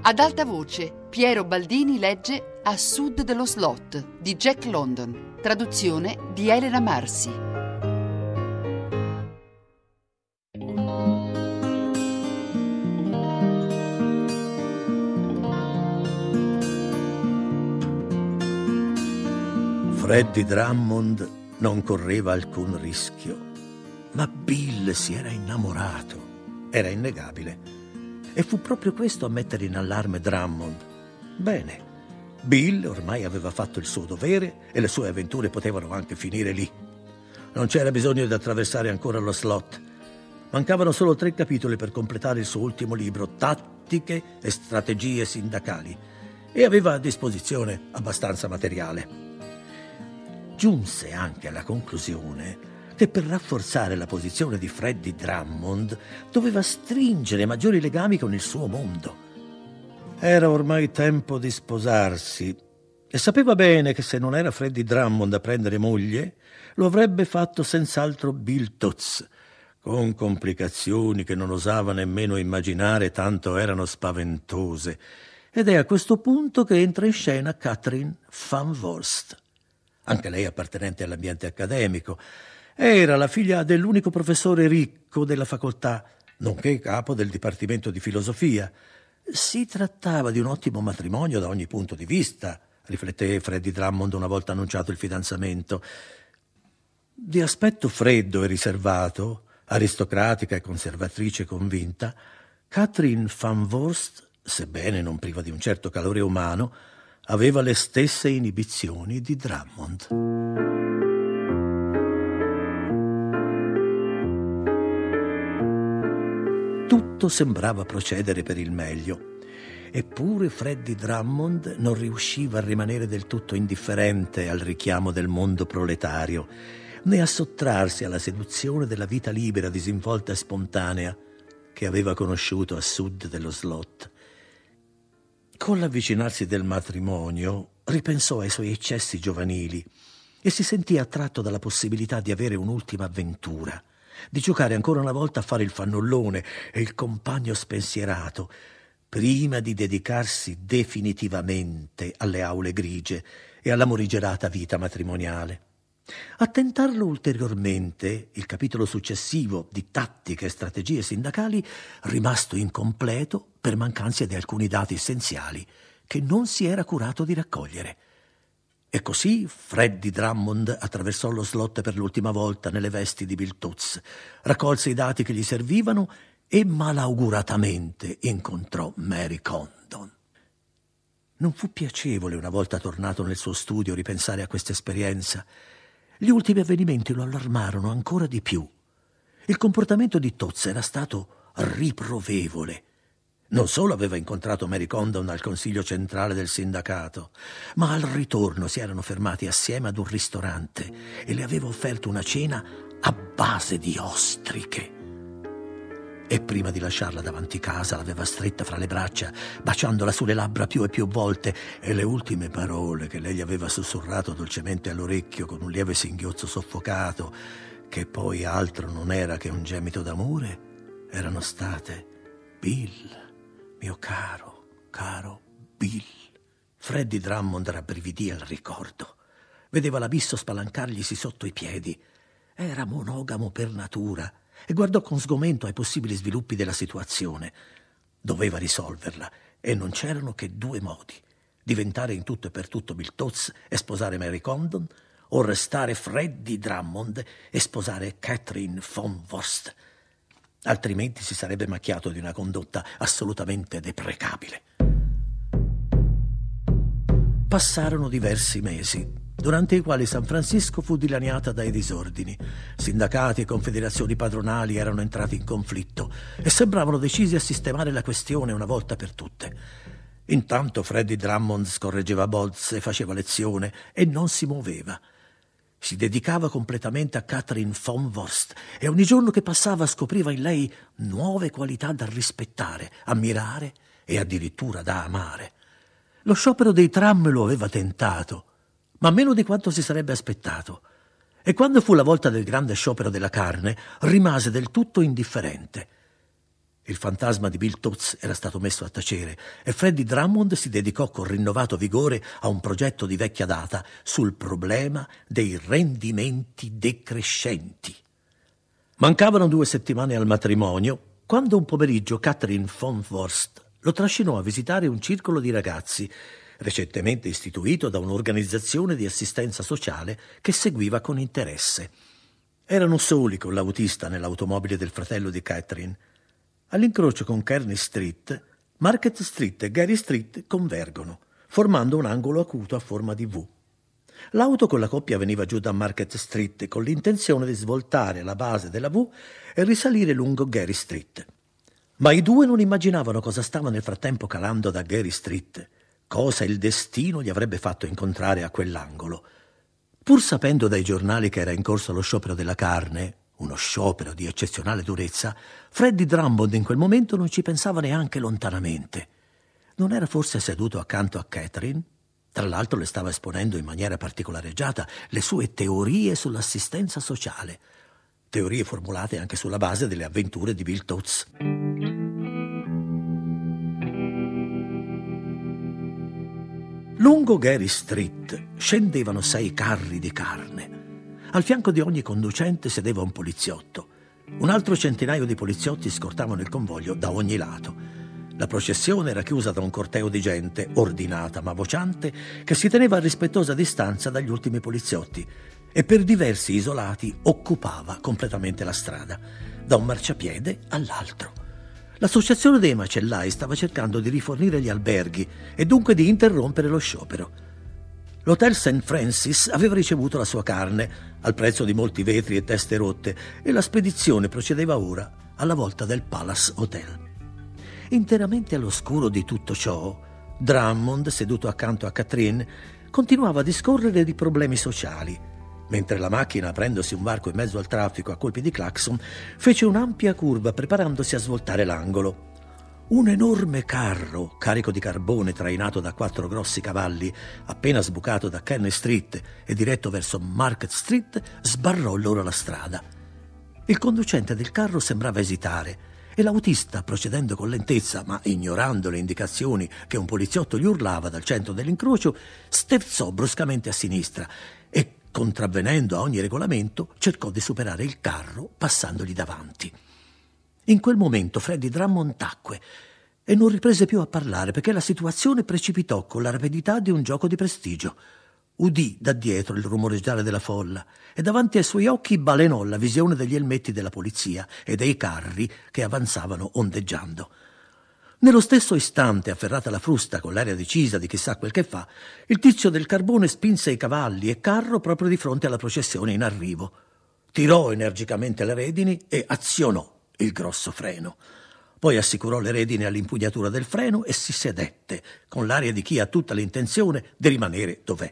Ad alta voce, Piero Baldini legge A sud dello slot di Jack London, traduzione di Elena Marsi. Freddie Drummond non correva alcun rischio, ma Bill si era innamorato. Era innegabile. E fu proprio questo a mettere in allarme Drummond. Bene, Bill ormai aveva fatto il suo dovere e le sue avventure potevano anche finire lì. Non c'era bisogno di attraversare ancora lo slot. Mancavano solo 3 capitoli per completare il suo ultimo libro, Tattiche e strategie sindacali, e aveva a disposizione abbastanza materiale. Giunse anche alla conclusione che per rafforzare la posizione di Freddie Drummond doveva stringere maggiori legami con il suo mondo. Era ormai tempo di sposarsi e sapeva bene che se non era Freddie Drummond a prendere moglie, lo avrebbe fatto senz'altro Bill Toots, con complicazioni che non osava nemmeno immaginare, tanto erano spaventose. Ed è a questo punto che entra in scena Catherine Van Vorst. Anche lei appartenente all'ambiente accademico. Era la figlia dell'unico professore ricco della facoltà, nonché capo del dipartimento di filosofia. Si trattava di un ottimo matrimonio da ogni punto di vista, rifletté Freddie Drummond una volta annunciato il fidanzamento. Di aspetto freddo e riservato, aristocratica e conservatrice convinta, Catherine Van Vorst, sebbene non priva di un certo calore umano, aveva le stesse inibizioni di Drummond. Tutto sembrava procedere per il meglio, eppure Freddie Drummond non riusciva a rimanere del tutto indifferente al richiamo del mondo proletario, né a sottrarsi alla seduzione della vita libera, disinvolta e spontanea che aveva conosciuto a sud dello slot. Con l'avvicinarsi del matrimonio ripensò ai suoi eccessi giovanili e si sentì attratto dalla possibilità di avere un'ultima avventura, di giocare ancora una volta a fare il fannullone e il compagno spensierato, prima di dedicarsi definitivamente alle aule grigie e alla morigerata vita matrimoniale. A tentarlo ulteriormente, il capitolo successivo di Tattiche e strategie sindacali, rimasto incompleto per mancanza di alcuni dati essenziali che non si era curato di raccogliere. E così Freddie Drummond attraversò lo slot per l'ultima volta nelle vesti di Bill Toots, raccolse i dati che gli servivano e malauguratamente incontrò Mary Condon. Non fu piacevole, una volta tornato nel suo studio, ripensare a questa esperienza. Gli ultimi avvenimenti lo allarmarono ancora di più. Il comportamento di Toots era stato riprovevole. Non solo aveva incontrato Mary Condon al consiglio centrale del sindacato, ma al ritorno si erano fermati assieme ad un ristorante e le aveva offerto una cena a base di ostriche. E prima di lasciarla davanti casa l'aveva stretta fra le braccia, baciandola sulle labbra più e più volte, e le ultime parole che lei gli aveva sussurrato dolcemente all'orecchio con un lieve singhiozzo soffocato, che poi altro non era che un gemito d'amore, erano state: Bill, mio caro Bill. Freddie Drummond rabbrividì al ricordo. Vedeva l'abisso spalancarglisi sotto i piedi. Era monogamo per natura e guardò con sgomento ai possibili sviluppi della situazione. Doveva risolverla e non c'erano che 2 modi: diventare in tutto e per tutto Bill Toots e sposare Mary Condon, o restare Freddie Drummond e sposare Catherine Van Vorst. Altrimenti si sarebbe macchiato di una condotta assolutamente deprecabile. Passarono diversi mesi, durante i quali San Francisco fu dilaniata dai disordini. Sindacati e confederazioni padronali erano entrati in conflitto e sembravano decisi a sistemare la questione una volta per tutte. Intanto Freddie Drummond scorreggeva bozze, faceva lezione e non si muoveva. Si dedicava completamente a Catherine Van Vorst e ogni giorno che passava scopriva in lei nuove qualità da rispettare, ammirare e addirittura da amare. Lo sciopero dei tram lo aveva tentato, ma meno di quanto si sarebbe aspettato. E quando fu la volta del grande sciopero della carne, rimase del tutto indifferente. Il fantasma di Bill Toots era stato messo a tacere e Freddie Drummond si dedicò con rinnovato vigore a un progetto di vecchia data sul problema dei rendimenti decrescenti. Mancavano 2 settimane al matrimonio quando un pomeriggio Catherine von Worst lo trascinò a visitare un circolo di ragazzi recentemente istituito da un'organizzazione di assistenza sociale che seguiva con interesse. Erano soli con l'autista nell'automobile del fratello di Catherine. All'incrocio con Kearney Street, Market Street e Gary Street convergono, formando un angolo acuto a forma di V. L'auto con la coppia veniva giù da Market Street con l'intenzione di svoltare alla base della V e risalire lungo Gary Street. Ma i due non immaginavano cosa stava nel frattempo calando da Gary Street, cosa il destino gli avrebbe fatto incontrare a quell'angolo. Pur sapendo dai giornali che era in corso lo sciopero della carne, uno sciopero di eccezionale durezza, Freddie Drummond in quel momento non ci pensava neanche lontanamente. Non era forse seduto accanto a Catherine? Tra l'altro le stava esponendo in maniera particolareggiata le sue teorie sull'assistenza sociale, teorie formulate anche sulla base delle avventure di Bill Toots. Lungo Gary Street scendevano 6 carri di carne. Al fianco di ogni conducente sedeva un poliziotto. Un altro centinaio di poliziotti scortavano il convoglio da ogni lato. La processione era chiusa da un corteo di gente, ordinata ma vociante, che si teneva a rispettosa distanza dagli ultimi poliziotti e per diversi isolati occupava completamente la strada, da un marciapiede all'altro. L'associazione dei macellai stava cercando di rifornire gli alberghi e dunque di interrompere lo sciopero. L'Hotel St. Francis aveva ricevuto la sua carne al prezzo di molti vetri e teste rotte e la spedizione procedeva ora alla volta del Palace Hotel. Interamente all'oscuro di tutto ciò, Drummond, seduto accanto a Catherine, continuava a discorrere di problemi sociali, mentre la macchina, aprendosi un varco in mezzo al traffico a colpi di clacson, fece un'ampia curva preparandosi a svoltare l'angolo. Un enorme carro, carico di carbone trainato da 4 grossi cavalli, appena sbucato da Kearney Street e diretto verso Market Street, sbarrò loro la strada. Il conducente del carro sembrava esitare e l'autista, procedendo con lentezza ma ignorando le indicazioni che un poliziotto gli urlava dal centro dell'incrocio, sterzò bruscamente a sinistra e, contravvenendo a ogni regolamento, cercò di superare il carro passandogli davanti. In quel momento Freddie Drummond tacque e non riprese più a parlare perché la situazione precipitò con la rapidità di un gioco di prestigio. Udì da dietro il rumoreggiare della folla e davanti ai suoi occhi balenò la visione degli elmetti della polizia e dei carri che avanzavano ondeggiando. Nello stesso istante, afferrata la frusta con l'aria decisa di chissà quel che fa, il tizio del carbone spinse i cavalli e carro proprio di fronte alla processione in arrivo. Tirò energicamente le redini e azionò il grosso freno. Poi assicurò le redini all'impugnatura del freno e si sedette, con l'aria di chi ha tutta l'intenzione di rimanere dov'è.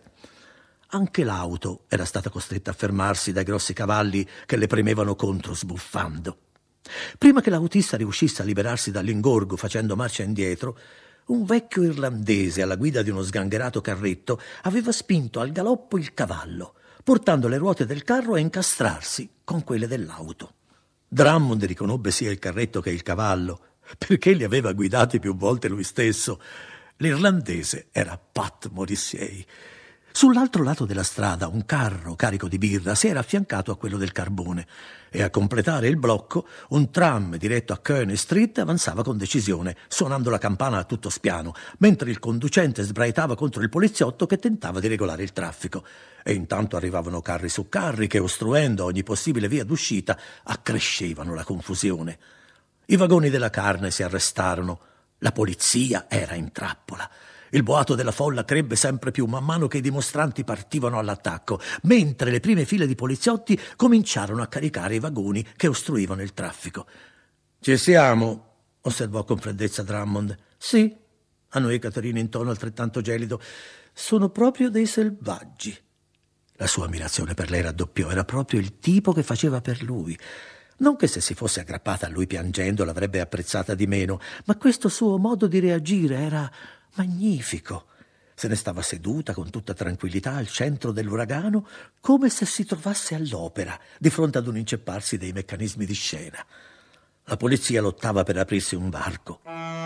Anche l'auto era stata costretta a fermarsi dai grossi cavalli che le premevano contro sbuffando. Prima che l'autista riuscisse a liberarsi dall'ingorgo facendo marcia indietro, un vecchio irlandese alla guida di uno sgangherato carretto aveva spinto al galoppo il cavallo, portando le ruote del carro a incastrarsi con quelle dell'auto. Drummond riconobbe sia il carretto che il cavallo, perché li aveva guidati più volte lui stesso. L'irlandese era Pat Morrissey. Sull'altro lato della strada un carro carico di birra si era affiancato a quello del carbone e a completare il blocco un tram diretto a Kearney Street avanzava con decisione, suonando la campana a tutto spiano, mentre il conducente sbraitava contro il poliziotto che tentava di regolare il traffico. E intanto arrivavano carri su carri che, ostruendo ogni possibile via d'uscita, accrescevano la confusione. I vagoni della carne si arrestarono. La polizia era in trappola. Il boato della folla crebbe sempre più man mano che i dimostranti partivano all'attacco, mentre le prime file di poliziotti cominciarono a caricare i vagoni che ostruivano il traffico. «Ci siamo», osservò con freddezza Drummond. «Sì», annuì Caterina in tono altrettanto gelido. «Sono proprio dei selvaggi». La sua ammirazione per lei raddoppiò. Era proprio il tipo che faceva per lui. Non che se si fosse aggrappata a lui piangendo l'avrebbe apprezzata di meno, ma questo suo modo di reagire era magnifico. Se ne stava seduta con tutta tranquillità al centro dell'uragano, come se si trovasse all'opera, di fronte ad un incepparsi dei meccanismi di scena. La polizia lottava per aprirsi un varco.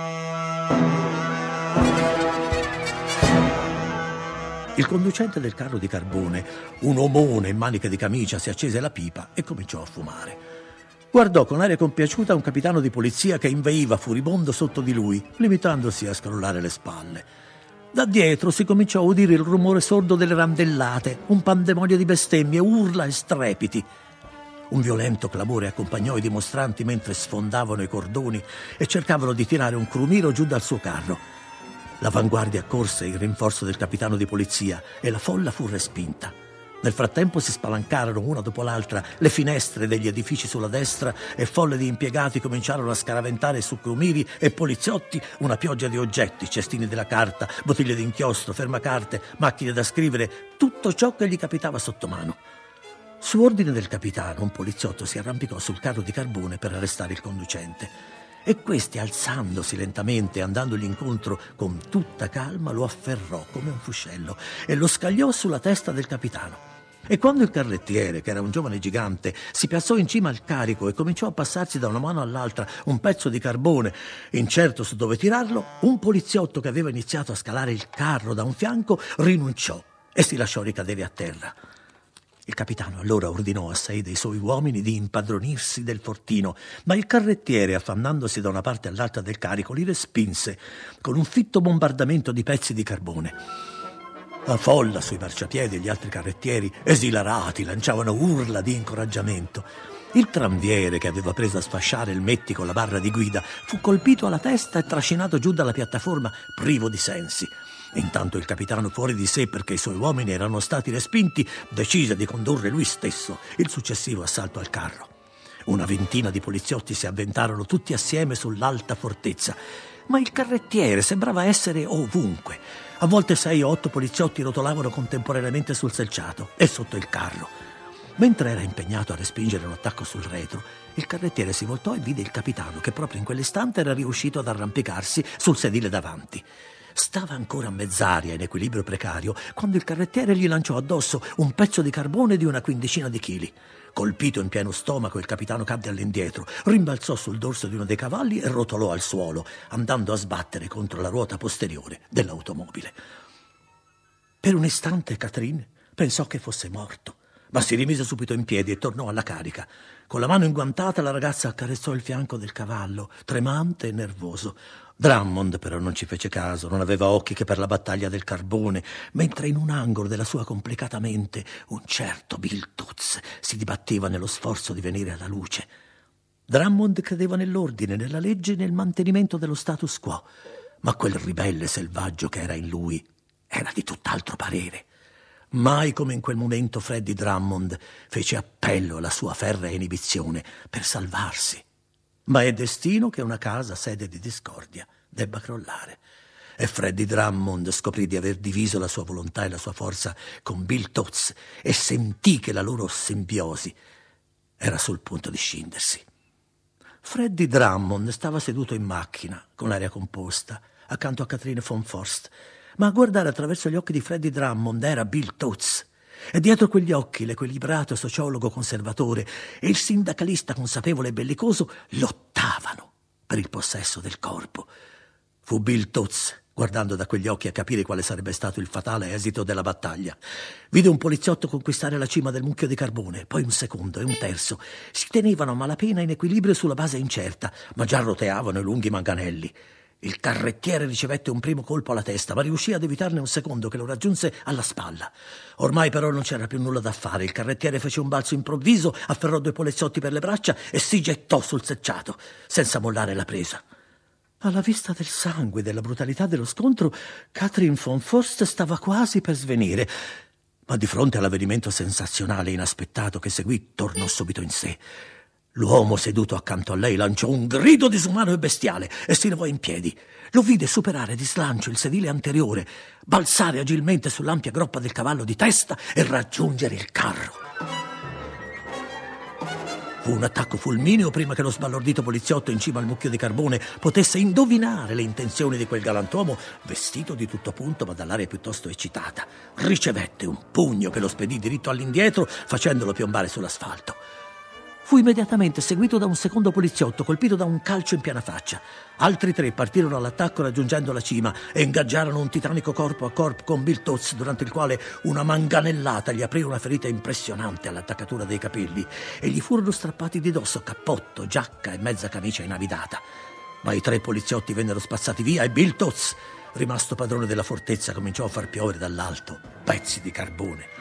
Il conducente del carro di carbone, un omone in maniche di camicia, si accese la pipa e cominciò a fumare. Guardò con aria compiaciuta un capitano di polizia che inveiva furibondo sotto di lui, limitandosi a scrollare le spalle. Da dietro si cominciò a udire il rumore sordo delle randellate, un pandemonio di bestemmie, urla e strepiti. Un violento clamore accompagnò i dimostranti mentre sfondavano i cordoni e cercavano di tirare un crumiro giù dal suo carro. L'avanguardia accorse in rinforzo del capitano di polizia e la folla fu respinta. Nel frattempo si spalancarono una dopo l'altra le finestre degli edifici sulla destra e folle di impiegati cominciarono a scaraventare su crumiri e poliziotti una pioggia di oggetti, cestini della carta, bottiglie d'inchiostro, fermacarte, macchine da scrivere, tutto ciò che gli capitava sotto mano. Su ordine del capitano, un poliziotto si arrampicò sul carro di carbone per arrestare il conducente. E questi, alzandosi lentamente e andandogli incontro con tutta calma, lo afferrò come un fuscello e lo scagliò sulla testa del capitano. E quando il carrettiere, che era un giovane gigante, si piazzò in cima al carico e cominciò a passarsi da una mano all'altra un pezzo di carbone, incerto su dove tirarlo, un poliziotto che aveva iniziato a scalare il carro da un fianco rinunciò e si lasciò ricadere a terra. Il capitano allora ordinò a 6 dei suoi uomini di impadronirsi del fortino, ma il carrettiere, affannandosi da una parte all'altra del carico, li respinse con un fitto bombardamento di pezzi di carbone. La folla sui marciapiedi e gli altri carrettieri, esilarati, lanciavano urla di incoraggiamento. Il tranviere, che aveva preso a sfasciare il Metti con la barra di guida, fu colpito alla testa e trascinato giù dalla piattaforma privo di sensi. Intanto il capitano, fuori di sé perché i suoi uomini erano stati respinti, decise di condurre lui stesso il successivo assalto al carro. Una ventina di poliziotti si avventarono tutti assieme sull'alta fortezza, ma il carrettiere sembrava essere ovunque. A volte 6 o 8 poliziotti rotolavano contemporaneamente sul selciato e sotto il carro. Mentre era impegnato a respingere un attacco sul retro, il carrettiere si voltò e vide il capitano che proprio in quell'istante era riuscito ad arrampicarsi sul sedile davanti. Stava ancora a mezz'aria, in equilibrio precario, quando il carrettiere gli lanciò addosso un pezzo di carbone di una 15 di chili. Colpito in pieno stomaco, il capitano cadde all'indietro, rimbalzò sul dorso di uno dei cavalli e rotolò al suolo, andando a sbattere contro la ruota posteriore dell'automobile. Per un istante Catherine pensò che fosse morto, ma si rimise subito in piedi e tornò alla carica. Con la mano inguantata la ragazza accarezzò il fianco del cavallo, tremante e nervoso. Drummond però non ci fece caso, non aveva occhi che per la battaglia del carbone, mentre in un angolo della sua complicata mente un certo Bill Toots si dibatteva nello sforzo di venire alla luce. Drummond credeva nell'ordine, nella legge e nel mantenimento dello status quo, ma quel ribelle selvaggio che era in lui era di tutt'altro parere. Mai come in quel momento Freddie Drummond fece appello alla sua ferrea inibizione per salvarsi. Ma è destino che una casa sede di discordia debba crollare. E Freddie Drummond scoprì di aver diviso la sua volontà e la sua forza con Bill Toots e sentì che la loro simbiosi era sul punto di scindersi. Freddie Drummond stava seduto in macchina, con aria composta, accanto a Catherine von Forst, ma a guardare attraverso gli occhi di Freddie Drummond era Bill Toots. E dietro quegli occhi l'equilibrato sociologo conservatore e il sindacalista consapevole e bellicoso lottavano per il possesso del corpo. Fu Bill Toots, guardando da quegli occhi, a capire quale sarebbe stato il fatale esito della battaglia. Vide un poliziotto conquistare la cima del mucchio di carbone, poi un secondo e un terzo. Si tenevano a malapena in equilibrio sulla base incerta, ma già roteavano i lunghi manganelli. Il carrettiere ricevette un primo colpo alla testa, ma riuscì ad evitarne un secondo che lo raggiunse alla spalla. Ormai però non c'era più nulla da fare. Il carrettiere fece un balzo improvviso, afferrò 2 poliziotti per le braccia e si gettò sul selciato, senza mollare la presa. Alla vista del sangue e della brutalità dello scontro, Catherine von Forst stava quasi per svenire, ma di fronte all'avvenimento sensazionale e inaspettato che seguì, tornò subito in sé. L'uomo seduto accanto a lei lanciò un grido disumano e bestiale e si levò in piedi. Lo vide superare di slancio il sedile anteriore, balzare agilmente sull'ampia groppa del cavallo di testa e raggiungere il carro. Fu un attacco fulmineo prima che lo sbalordito poliziotto in cima al mucchio di carbone potesse indovinare le intenzioni di quel galantuomo vestito di tutto punto ma dall'aria piuttosto eccitata. Ricevette un pugno che lo spedì diritto all'indietro facendolo piombare sull'asfalto. Fu immediatamente seguito da un secondo poliziotto, colpito da un calcio in piena faccia. Altri 3 partirono all'attacco raggiungendo la cima e ingaggiarono un titanico corpo a corpo con Bill Toots, durante il quale una manganellata gli aprì una ferita impressionante all'attaccatura dei capelli e gli furono strappati di dosso cappotto, giacca e mezza camicia inavidata. Ma i 3 poliziotti vennero spazzati via e Bill Toots, rimasto padrone della fortezza, cominciò a far piovere dall'alto pezzi di carbone.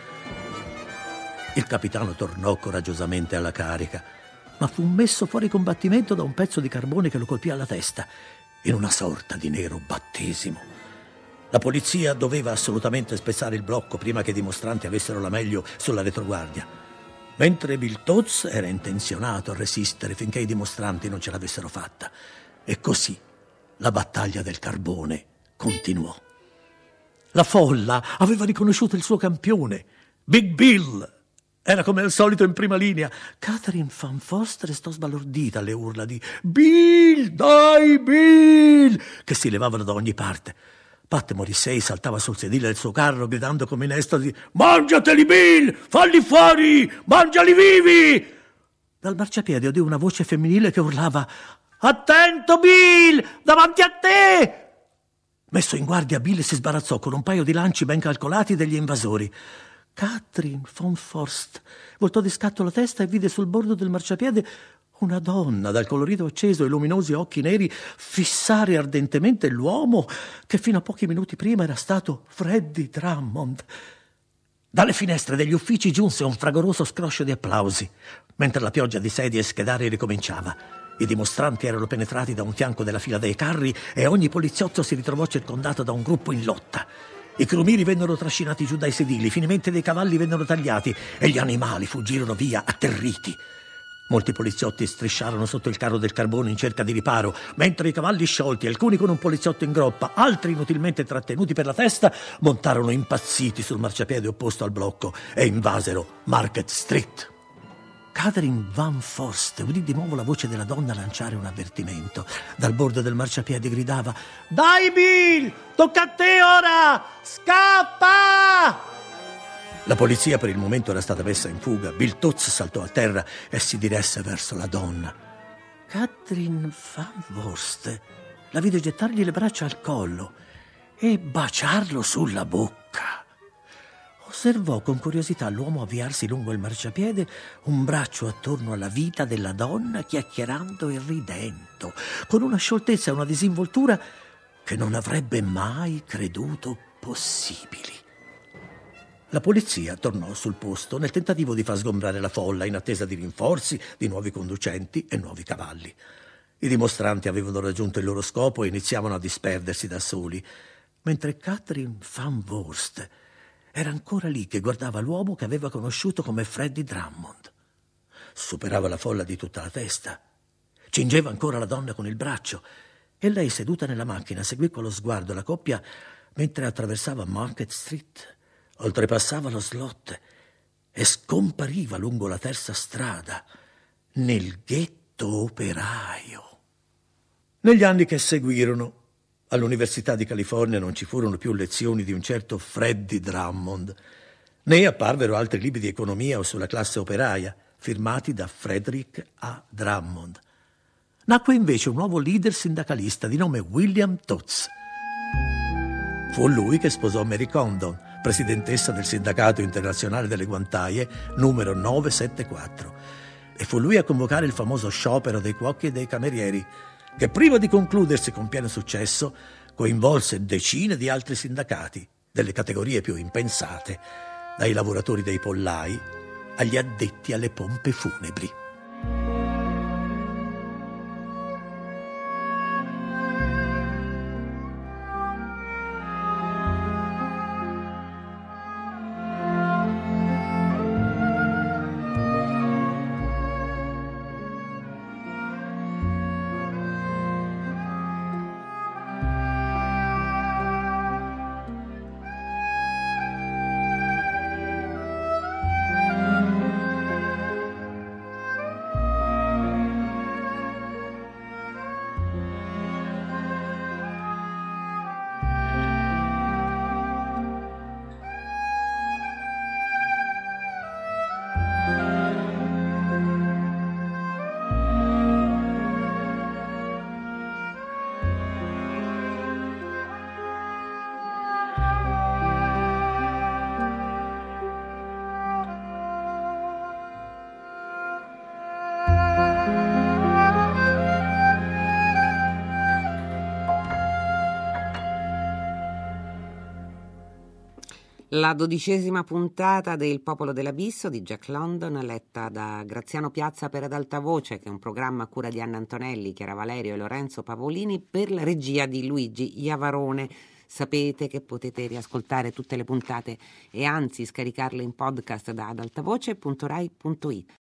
Il capitano tornò coraggiosamente alla carica, ma fu messo fuori combattimento da un pezzo di carbone che lo colpì alla testa, in una sorta di nero battesimo. La polizia doveva assolutamente spezzare il blocco prima che i dimostranti avessero la meglio sulla retroguardia, mentre Bill Toots era intenzionato a resistere finché i dimostranti non ce l'avessero fatta. E così la battaglia del carbone continuò. La folla aveva riconosciuto il suo campione, Big Bill. Era come al solito in prima linea. Catherine Van Forst restò sbalordita alle urla di «Bill! Dai, Bill!» che si levavano da ogni parte. Pat Morrissey saltava sul sedile del suo carro gridando come in estasi «Mangiateli, Bill! Falli fuori! Mangiali vivi!» Dal marciapiede udì una voce femminile che urlava «Attento, Bill! Davanti a te!» Messo in guardia, Bill si sbarazzò con un paio di lanci ben calcolati degli invasori. Catherine Van Forst voltò di scatto la testa e vide sul bordo del marciapiede una donna dal colorito acceso e luminosi occhi neri fissare ardentemente l'uomo che fino a pochi minuti prima era stato Freddie Drummond. Dalle finestre degli uffici giunse un fragoroso scroscio di applausi, mentre la pioggia di sedie e schedari ricominciava. I dimostranti erano penetrati da un fianco della fila dei carri e ogni poliziotto si ritrovò circondato da un gruppo in lotta. I crumiri vennero trascinati giù dai sedili, finalmente dei cavalli vennero tagliati e gli animali fuggirono via atterriti. Molti poliziotti strisciarono sotto il carro del carbone in cerca di riparo, mentre i cavalli sciolti, alcuni con un poliziotto in groppa, altri inutilmente trattenuti per la testa, montarono impazziti sul marciapiede opposto al blocco e invasero Market Street. Catherine Van Forst udì di nuovo la voce della donna lanciare un avvertimento. Dal bordo del marciapiede gridava «Dai, Bill! Tocca a te ora! Scappa!» La polizia per il momento era stata messa in fuga. Bill Toots saltò a terra e si diresse verso la donna. Catherine Van Forst la vide gettargli le braccia al collo e baciarlo sulla bocca. Osservò con curiosità l'uomo avviarsi lungo il marciapiede, un braccio attorno alla vita della donna, chiacchierando e ridendo, con una scioltezza e una disinvoltura che non avrebbe mai creduto possibili. La polizia tornò sul posto nel tentativo di far sgombrare la folla in attesa di rinforzi, di nuovi conducenti e nuovi cavalli. I dimostranti avevano raggiunto il loro scopo e iniziavano a disperdersi da soli, mentre Catherine Van Forst era ancora lì che guardava l'uomo che aveva conosciuto come Freddie Drummond. Superava la folla di tutta la testa. Cingeva ancora la donna con il braccio e lei, seduta nella macchina, seguì con lo sguardo la coppia mentre attraversava Market Street, oltrepassava lo slot e scompariva lungo la terza strada nel ghetto operaio. Negli anni che seguirono, all'Università di California non ci furono più lezioni di un certo Freddie Drummond, né apparvero altri libri di economia o sulla classe operaia, firmati da Frederick A. Drummond. Nacque invece un nuovo leader sindacalista di nome William Toots. Fu lui che sposò Mary Condon, presidentessa del Sindacato Internazionale delle Guantaie, numero 974. E fu lui a convocare il famoso sciopero dei cuochi e dei camerieri, che prima di concludersi con pieno successo coinvolse decine di altri sindacati delle categorie più impensate, dai lavoratori dei pollai agli addetti alle pompe funebri. La 12ª puntata del Popolo dell'Abisso di Jack London, letta da Graziano Piazza per Ad Alta Voce, che è un programma a cura di Anna Antonelli, Chiara Valerio e Lorenzo Pavolini, per la regia di Luigi Iavarone. Sapete che potete riascoltare tutte le puntate e anzi scaricarle in podcast da adaltavoce.rai.it.